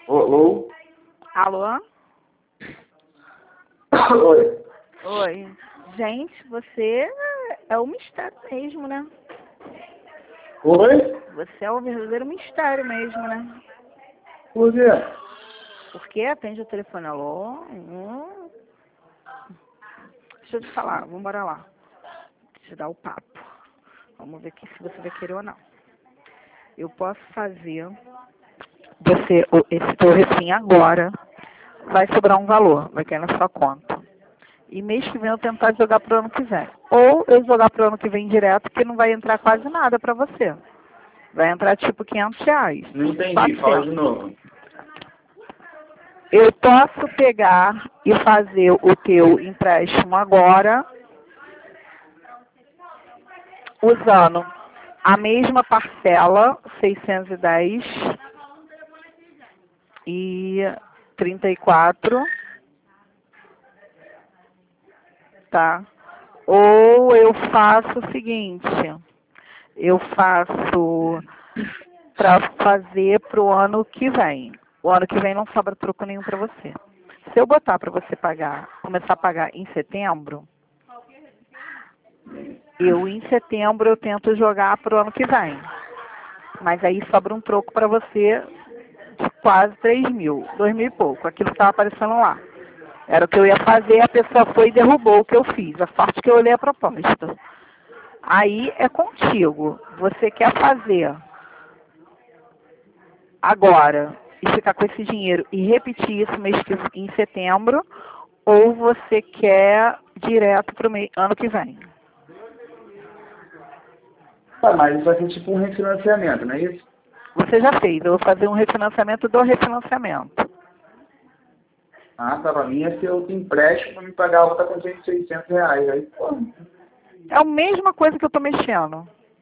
Alô? Alô? Oi. Oi. Gente, você é um mistério mesmo, né? Oi? Você é um verdadeiro mistério mesmo, né? Por quê? Porque atende o telefone, alô? Deixa eu te falar, vamos embora lá. Te dar o papo. Vamos ver se você vai querer ou não. Eu posso fazer esse teu refém agora. Vai sobrar um valor, vai cair na sua conta. E mês que vem eu tentar jogar pro ano que vem. Ou eu jogar pro ano que vem direto, que não vai entrar quase nada pra você. Vai entrar tipo R$ 500. Não entendi, fala 400. de novo. Eu posso pegar e fazer o teu empréstimo agora, usando a mesma parcela, 610,34, tá? Ou eu faço o seguinte, eu faço para fazer para o ano que vem. O ano que vem não sobra troco nenhum para você. Se eu botar para você pagar, começar a pagar em setembro, em setembro eu tento jogar para o ano que vem. Mas aí sobra um troco para você de quase 3.000, 2.000 e pouco, aquilo que estava aparecendo lá. Era o que eu ia fazer, a pessoa foi e derrubou o que eu fiz. A sorte que eu olhei a proposta. Aí é contigo. Você quer fazer agora e ficar com esse dinheiro e repetir isso em setembro, ou você quer direto para o ano que vem? Tá, mas isso vai ser tipo um refinanciamento, não é isso? Você já fez, eu vou fazer um refinanciamento do refinanciamento. Ah, tá, pra mim ia ser outro empréstimo pra me pagar outra quantia de R$ 600. Aí, pô. É a mesma coisa que eu estou mexendo.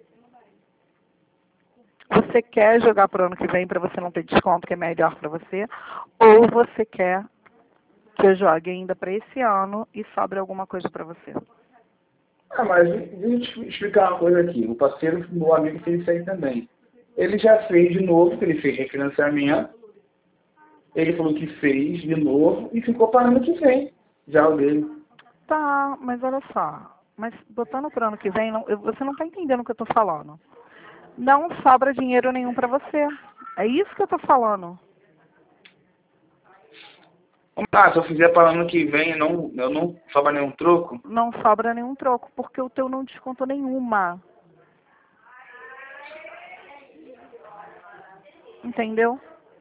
Você quer jogar para o ano que vem para você não ter desconto, que é melhor para você, ou você quer que eu jogue ainda para esse ano e sobre alguma coisa para você? Ah, mas deixa eu te explicar uma coisa aqui. O parceiro, meu amigo, fez isso aí também. Ele já fez de novo, que ele fez refinanciamento. Ele falou que fez de novo e ficou pagando o que vem. Já o dele. Tá, mas olha só. Mas botando para o ano que vem, você não está entendendo o que eu estou falando. Não sobra dinheiro nenhum para você. É isso que eu estou falando. Ah, se eu fizer para ano que vem, eu não sobra nenhum troco? Não sobra nenhum troco, porque o teu não descontou nenhuma. Entendeu?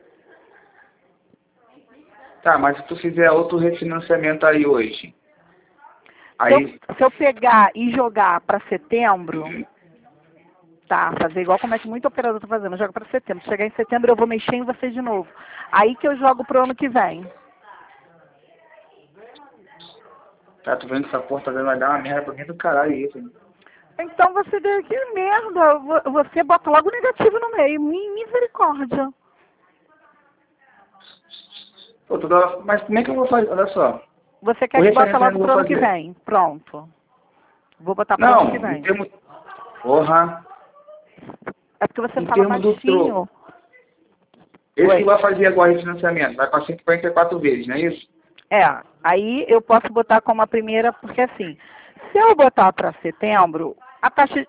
Tá, mas se tu fizer outro refinanciamento aí hoje, Se eu, aí, se eu pegar e jogar para setembro, tá, fazer igual como é que muito operador tá fazendo, eu jogo para setembro. Chegar em setembro eu vou mexer em você de novo. Aí que eu jogo pro ano que vem. tá, tu vendo que essa porta vai dar uma merda pra mim do caralho isso, hein? Então você deu que merda. Você bota logo negativo no meio. Misericórdia. Pô, mas como é que eu vou fazer? Olha só, Você o quer que bota refinanciamento logo que eu pro vou ano que fazer. vem. Pronto. Vou botar pro ano que Não, em vem. termos, porra, É porque você em fala termos do baixinho. troco. Esse que Oi. vai fazer agora o refinanciamento, vai para 144 vezes, não é isso? É, aí eu posso botar como a primeira, porque assim, se eu botar para setembro, a taxa,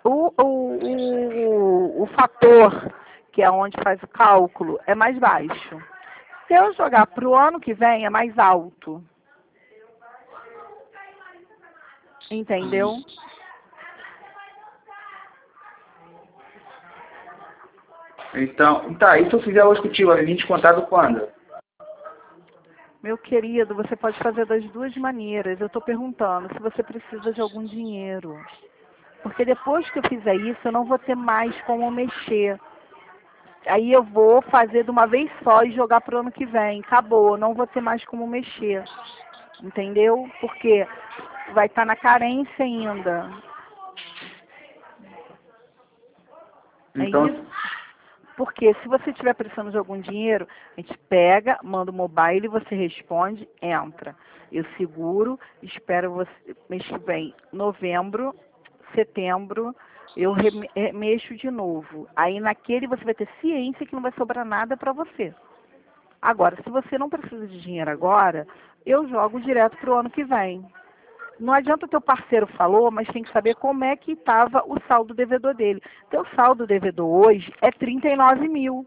o fator, que é onde faz o cálculo, é mais baixo. Se eu jogar para o ano que vem, é mais alto. Entendeu? Então, tá, e se eu fizer hoje contigo, a gente contado quando? Meu querido, você pode fazer das duas maneiras. Eu estou perguntando se você precisa de algum dinheiro. Porque depois que eu fizer isso, eu não vou ter mais como mexer. Aí eu vou fazer de uma vez só e jogar para o ano que vem. Acabou, não vou ter mais como mexer. Entendeu? Porque vai estar na carência ainda. É Então, isso? Porque se você estiver precisando de algum dinheiro, a gente pega, manda o mobile, você responde, entra. Eu seguro, espero você, mês que vem, novembro, setembro, eu mexo de novo. Aí naquele você vai ter ciência que não vai sobrar nada para você. Agora, se você não precisa de dinheiro agora, eu jogo direto para o ano que vem. Não adianta o teu parceiro falou, mas tem que saber como é que estava o saldo devedor dele. Teu saldo devedor hoje é 39 mil.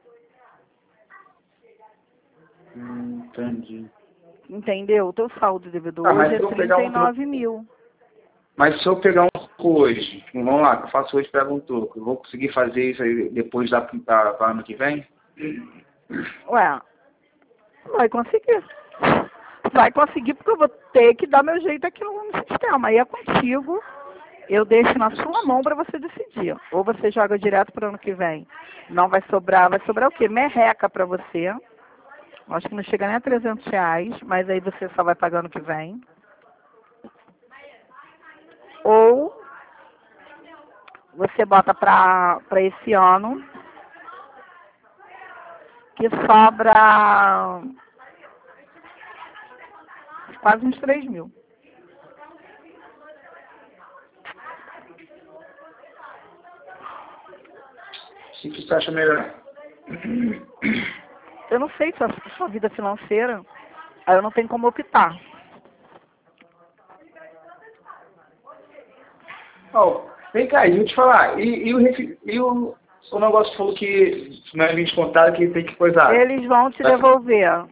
Entendi. Entendeu? O teu saldo devedor Ah, hoje mas é se eu pegar 39 mil. Mas se eu pegar um troco hoje, vamos lá, que eu faço hoje e pego um troco, eu vou conseguir fazer isso aí depois da ano que vem? Ué, vai conseguir. Vai conseguir porque eu vou ter que dar meu jeito aqui no sistema. Aí é contigo. Eu deixo na sua mão para você decidir. Ou você joga direto para o ano que vem. Não vai sobrar o quê? Merreca para você. Acho que não chega nem a R$ 300, mas aí você só vai pagar ano que vem. Ou você bota para esse ano, que sobra quase uns 3 mil. O que você acha melhor? Eu não sei se a sua vida financeira, aí eu não tenho como optar. Oh, vem cá, deixa eu te falar. O negócio falou que não é 20 contato que tem que coisar. Eles vão te devolver.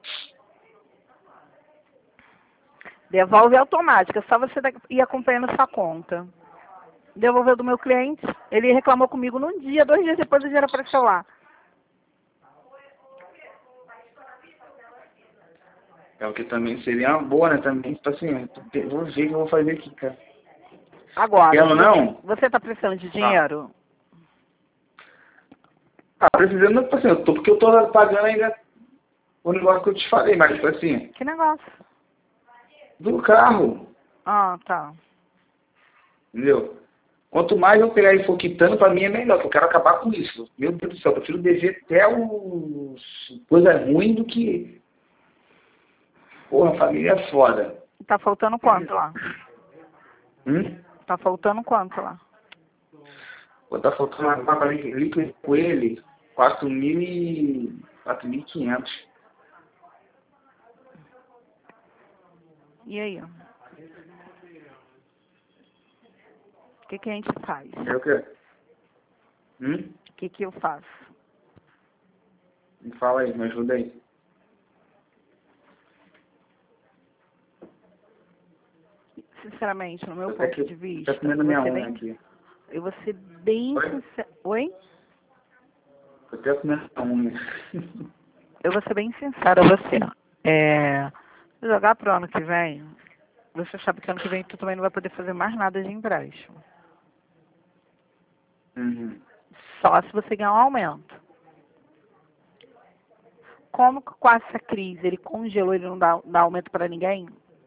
Devolve automática, só você ir acompanhando sua conta. Devolveu do meu cliente, ele reclamou comigo num dia, 2 dias depois o dinheiro apareceu lá. É o que também seria uma boa, né? Também, tipo assim, eu vou ver o que eu vou fazer aqui, cara. Agora, Quer ou não? você está precisando de dinheiro? Precisando, tipo assim, porque eu tô pagando ainda o negócio que eu te falei, mas tipo assim, Que negócio? do carro, Ah, tá. entendeu? Quanto mais eu pegar e for quitando, pra mim é melhor, porque eu quero acabar com isso. Meu Deus do céu, eu prefiro dever até coisa ruim do que. Porra, família é foda. Tá faltando quanto lá? Tá faltando quanto lá? Vou tá faltando uma paga líquido com ele, 4.500. E aí? O que a gente faz? É o quê? O que eu faço? Me fala aí, me ajuda aí. Sinceramente, no meu Eu ponto de vista, eu vou ser bem sincera. Oi? Eu até comendo a unha. Eu vou ser bem sincera a você. Jogar pro ano que vem, você sabe que ano que vem tu também não vai poder fazer mais nada de empréstimo. Só se você ganhar um aumento. Como que com essa crise ele congelou, ele não dá aumento para ninguém?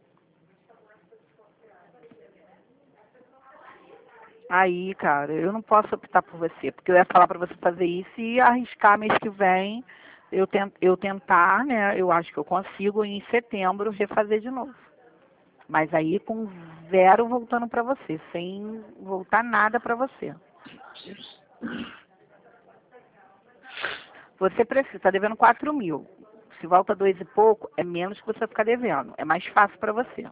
Aí, cara, eu não posso optar por você, porque eu ia falar para você fazer isso e arriscar mês que vem, eu tentar, né? Eu acho que eu consigo em setembro refazer de novo. Mas aí com zero voltando para você, sem voltar nada para você. Você precisa, está devendo 4 mil. Se volta 2 e pouco, é menos que você vai ficar devendo. É mais fácil para você.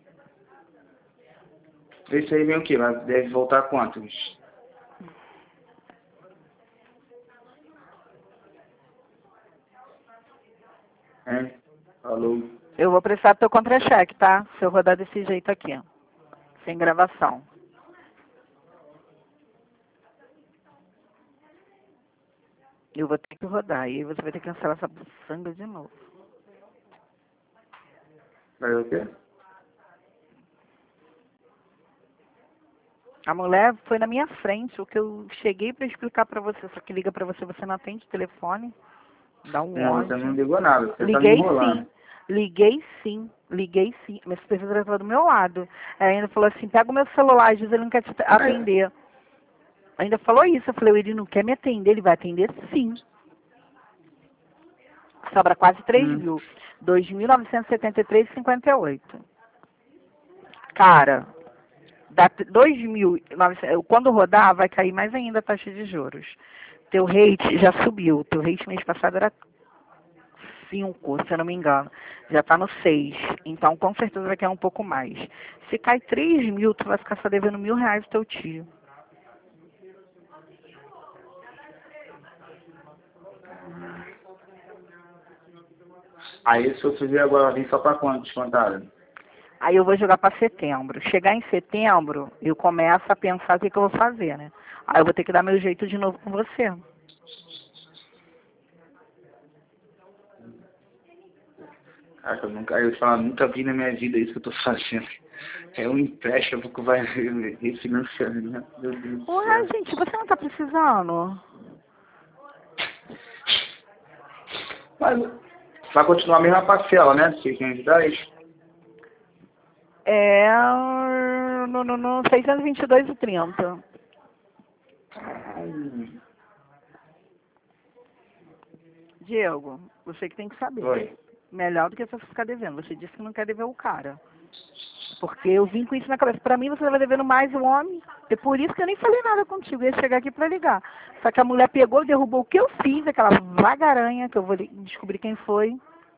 Esse aí vem o quê? Mas deve voltar quantos? Falou. Eu vou precisar do teu contra-cheque, tá? Se eu rodar desse jeito aqui. Sem gravação. Eu vou ter que rodar. E aí você vai ter que cancelar essa buçanga de novo. Vai o quê? A mulher foi na minha frente. O que eu cheguei para explicar para você. Só que liga para você, você não atende o telefone. Dá um Não, ódio. você não ligou nada. Você tá me Liguei enrolando. sim. Liguei sim. Minha supervisora estava do meu lado. Ela ainda falou assim, pega o meu celular, diz ele não quer te atender. Ainda falou isso. Eu falei, ele não quer me atender, ele vai atender sim. Sobra quase 3 mil. 2.973,58. Cara, dá 2.900. Quando rodar, vai cair mais ainda a taxa de juros. Teu rate já subiu. Teu rate mês passado era 5, se eu não me engano. Já tá no 6. Então, com certeza vai cair um pouco mais. Se cai 3 mil, tu vai ficar só devendo R$ 1.000 pro teu tio. Aí se eu fizer agora, vem só pra quanto descontado? Aí eu vou jogar para setembro. Chegar em setembro, eu começo a pensar o que eu vou fazer, né? Aí eu vou ter que dar meu jeito de novo com você. Cara, nunca vi na minha vida isso que eu tô fazendo. É um empréstimo que vai refinanciando, né? Meu Deus do Ué, céu. gente, você não tá precisando? Mas vai continuar a mesma parcela, né? 610. É no 622,30. Ai, Diego, você que tem que saber. oi. Melhor do que você ficar devendo. Você disse que não quer dever o cara. Porque eu vim com isso na cabeça. Pra mim, você vai devendo mais o homem. É por isso que eu nem falei nada contigo. Eu ia chegar aqui pra ligar. Só que a mulher pegou, derrubou o que eu fiz, aquela vagaranha, que eu vou descobrir quem foi.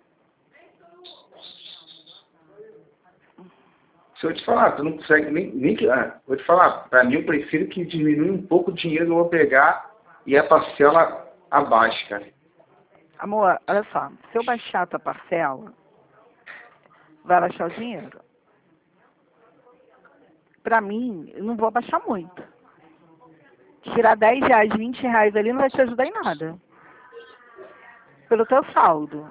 Se eu te falar, tu não consegue nem que. Vou te falar, pra mim eu prefiro que diminua um pouco o dinheiro que eu vou pegar e a parcela abaixo, cara. Amor, olha só. Se eu baixar a tua parcela, vai baixar o dinheiro. Pra mim, eu não vou abaixar muito. Tirar R$ 10, R$ 20 ali não vai te ajudar em nada. Pelo teu saldo.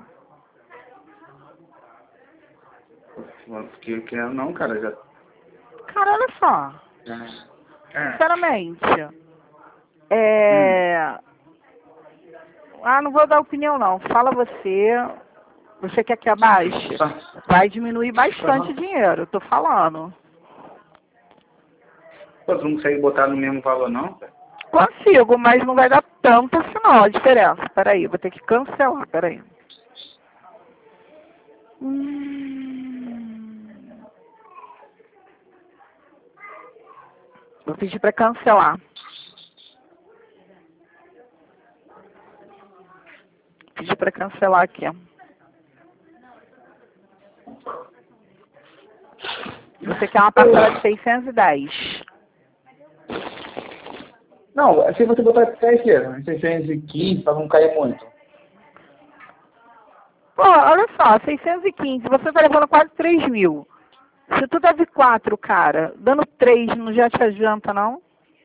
Porque não, cara, já. Cara, olha só. É. Sinceramente, Hum. não vou dar opinião não. Fala você. Você quer que abaixe? Tá. Vai diminuir bastante Tá. o dinheiro, tô falando. Pô, tu não consegue botar no mesmo valor, não, cara? Consigo, mas não vai dar tanto assim não, a diferença. Peraí, vou ter que cancelar, peraí. Vou pedir pra cancelar. Pedir pra cancelar aqui, ó. Você quer uma parcela de 610. Não, se você botar até aqui, 615, pra não cair muito. Pô, olha só, 615, você tá levando quase 3 mil. Se tu deve 4, cara, dando 3 não já te adianta, não?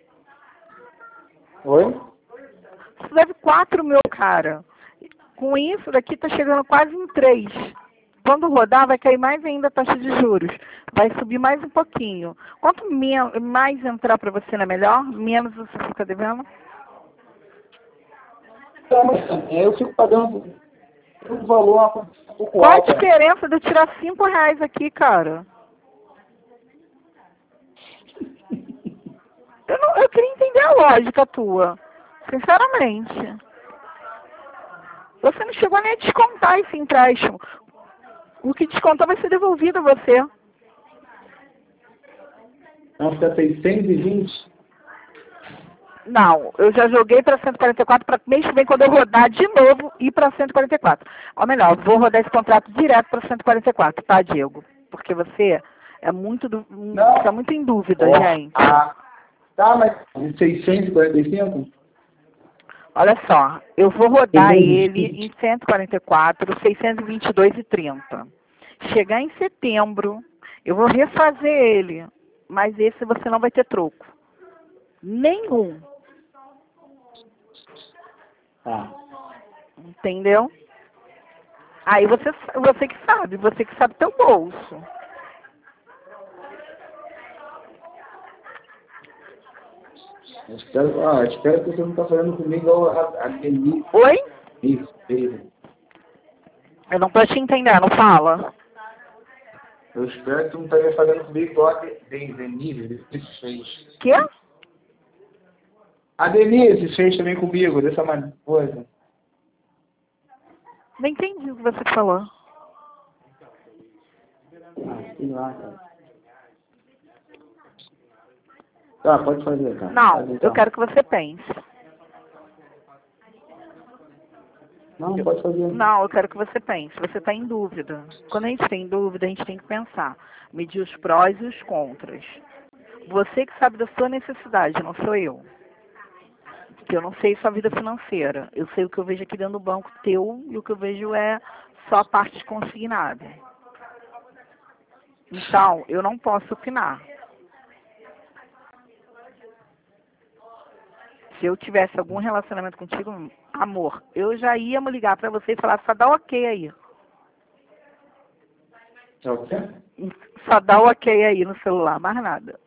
Oi? Se tu deve 4 mil, cara, com isso daqui tá chegando quase em 3. Quando rodar, vai cair mais ainda a taxa de juros. Vai subir mais um pouquinho. Quanto mais entrar pra você, não é melhor? Menos você fica devendo? Tá, mas eu fico pagando um valor um pouco Qual a alto, né? diferença de eu tirar R$ 5 aqui, cara? Eu queria entender a lógica tua. Sinceramente. Você não chegou nem a descontar esse empréstimo. O que descontar vai ser devolvido a você. Não, fica 620. Não, eu já joguei para 144 para mês que vem, quando eu rodar de novo, ir para 144. Ou melhor, vou rodar esse contrato direto para 144, tá, Diego? Porque você é muito, Não. fica muito em dúvida, Ó, gente. tá, mas 645? Olha só, eu vou rodar ele 620. em 144, 622,30. Chegar em setembro, eu vou refazer ele, mas esse você não vai ter troco. Nenhum. Tá. Entendeu? Aí você que sabe teu bolso. Eu espero que você não tá falando comigo igual a Denise. Oi? Isso, beleza. Eu não tô te entendendo, fala. Eu espero que tu não esteja fazendo comigo igual a Denise fez. Quê? A Denise fez também comigo, dessa coisa. Não entendi o que você falou. Sei lá, cara. Tá, pode fazer, cara. Não, Faz então. eu quero que você pense. Não, pode fazer. Não, eu quero que você pense. Você está em dúvida. Quando a gente tem dúvida, a gente tem que pensar. Medir os prós e os contras. Você que sabe da sua necessidade, não sou eu. Porque eu não sei sua vida financeira. Eu sei o que eu vejo aqui dentro do banco teu e o que eu vejo é só a parte consignada. Então, eu não posso opinar. Se eu tivesse algum relacionamento contigo, amor, eu já ia me ligar pra você e falar, só dá ok aí. É o quê? Só dá o ok aí no celular, mais nada.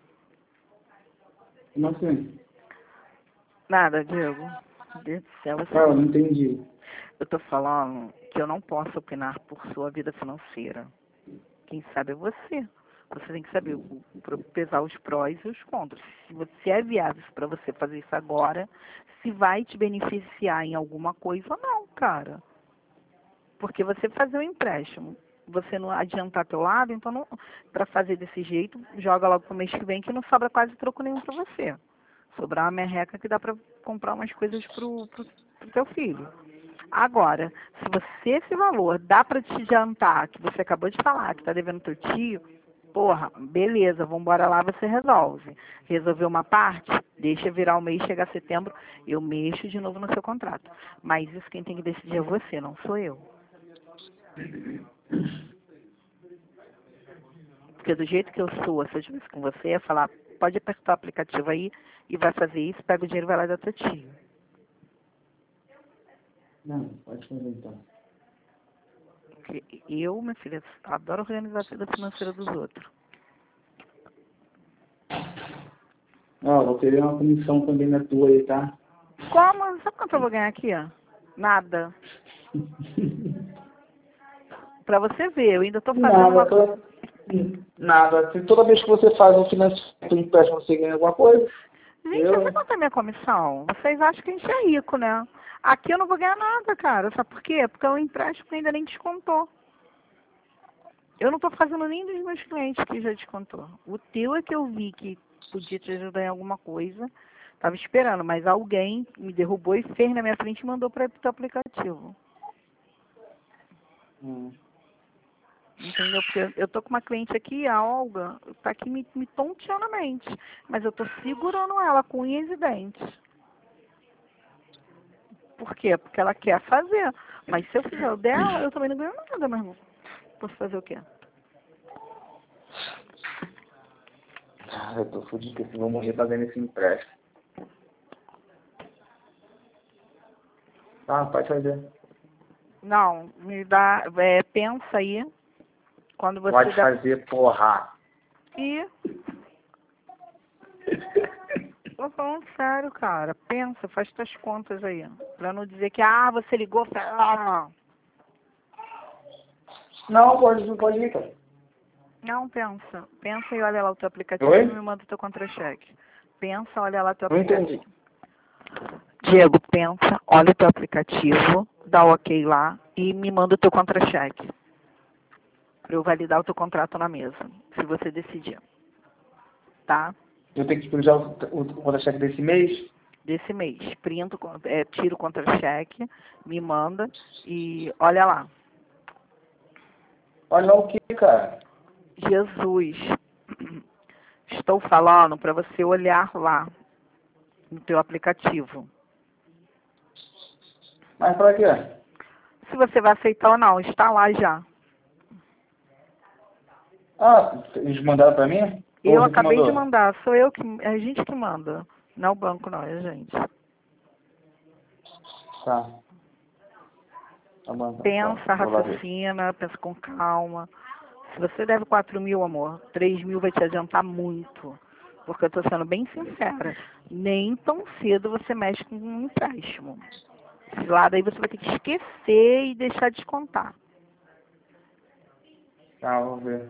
Como assim? Nada, Diego. Meu Deus do céu, Ah, eu não você... entendi. Eu tô falando que eu não posso opinar por sua vida financeira. Quem sabe é você. Você tem que saber pesar os prós e os contras. Se é viável para você fazer isso agora, se vai te beneficiar em alguma coisa ou não, cara. Porque você fazer um empréstimo, você não adiantar teu lado, então não, para fazer desse jeito, joga logo pro mês que vem que não sobra quase troco nenhum para você. Sobrar uma merreca que dá para comprar umas coisas pro teu filho. Agora, se você esse valor dá para te adiantar, que você acabou de falar, que tá devendo teu tio, porra, beleza, vambora lá, você resolve. Resolveu uma parte, deixa virar o mês, chegar setembro, eu mexo de novo no seu contrato. Mas isso quem tem que decidir é você, não sou eu. Porque do jeito que eu sou, se eu estivesse com você, ia falar, pode apertar o aplicativo aí e vai fazer isso, pega o dinheiro e vai lá dar teu tio. Não, pode fazer então. Porque eu, minha filha, adoro organizar a vida financeira dos outros. Ó, vou querer uma comissão também na tua aí, tá? Como? Sabe quanto eu vou ganhar aqui, ó? Nada. Pra você ver, eu ainda tô fazendo uma... Nada. Se toda vez que você faz um financiamento, um empréstimo, você ganha alguma coisa? Gente, sabe quanto é a minha comissão? Vocês acham que a gente é rico, né? Aqui eu não vou ganhar nada, cara. Sabe por quê? Porque é um empréstimo que ainda nem descontou. Eu não tô fazendo nem dos meus clientes que já descontou. O teu é que eu vi que podia te ajudar em alguma coisa. Tava esperando, mas alguém me derrubou e fez na minha frente e mandou para o teu aplicativo. Entendeu? Porque eu tô com uma cliente aqui, a Olga, tá aqui me tonteando a mente. Mas eu tô segurando ela com unhas e dentes. Por quê? Porque ela quer fazer. Mas se eu fizer o dela, eu também não ganho nada, meu irmão. Posso fazer o quê? Ah, eu tô fudido, porque vou morrer pagando esse empréstimo. Tá, pode fazer. Não, me dá, pensa aí. Quando você Pode dá... fazer, porra. E... Tô falando sério, cara. Pensa, faz tuas contas aí. Pra não dizer que, você ligou pra... Não, pode ir, cara. Não, pensa. Pensa e olha lá o teu aplicativo Oi? e me manda o teu contra-cheque. Pensa, olha lá o teu Não aplicativo. entendi. Diego, pensa, olha o teu aplicativo, dá o ok lá e me manda o teu contra-cheque. Pra eu validar o teu contrato na mesa, se você decidir. Tá? Eu tenho que disponibilizar o contra-cheque desse mês? Desse mês. Printo, tiro o contra-cheque, me manda e olha lá. Olha o que, cara? Jesus, estou falando para você olhar lá no teu aplicativo. Mas pra quê? Se você vai aceitar ou não, está lá já. Ah, eles mandaram pra mim? Ou Eu você que acabei de mandou? mandar, sou eu que, é a gente que manda. Não é o banco não, é a gente. Tá. Tá bom, então. Pensa, Tá. Vou lá ver. raciocina, pensa com calma. Se você deve 4.000, amor, 3.000 vai te adiantar muito. Porque eu tô sendo bem sincera. Nem tão cedo você mexe com um empréstimo. Esse lado aí você vai ter que esquecer e deixar de descontar. Tá, vou ver.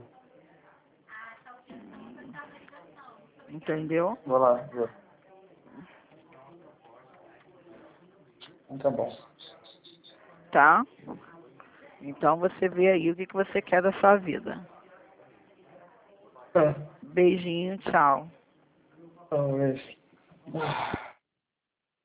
Entendeu? Vou lá, vou. Então tá bom. Tá? Então você vê aí o que você quer da sua vida. Tá. Beijinho, tchau. Talvez.